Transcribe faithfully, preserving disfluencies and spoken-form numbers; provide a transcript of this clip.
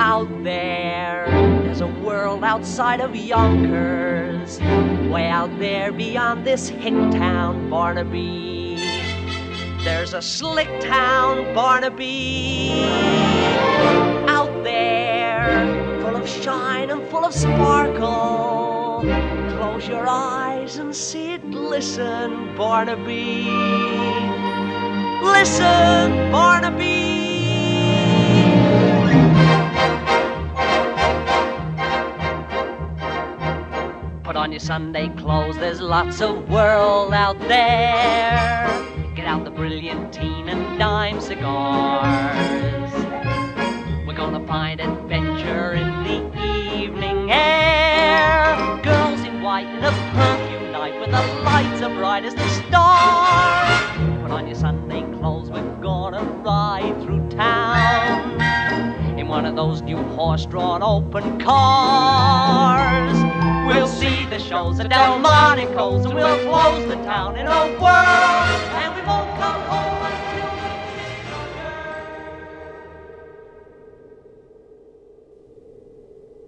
Out there, there's a world outside of Yonkers, way out there beyond this hick town, Barnaby. There's a slick town, Barnaby. Out there, full of shine and full of sparkle. Close your eyes and see it glisten, Barnaby. Listen, Barnaby. Put on your Sunday clothes, there's lots of world out there. Get out the brilliantine and dime cigars. We're gonna find adventure in the evening air. Girls in white in a perfume night with the lights as bright as the stars. Put on your Sunday clothes, we're gonna ride through town in one of those new horse-drawn open cars. We'll see the shows at Delmonico's and we'll close the town in a whirl.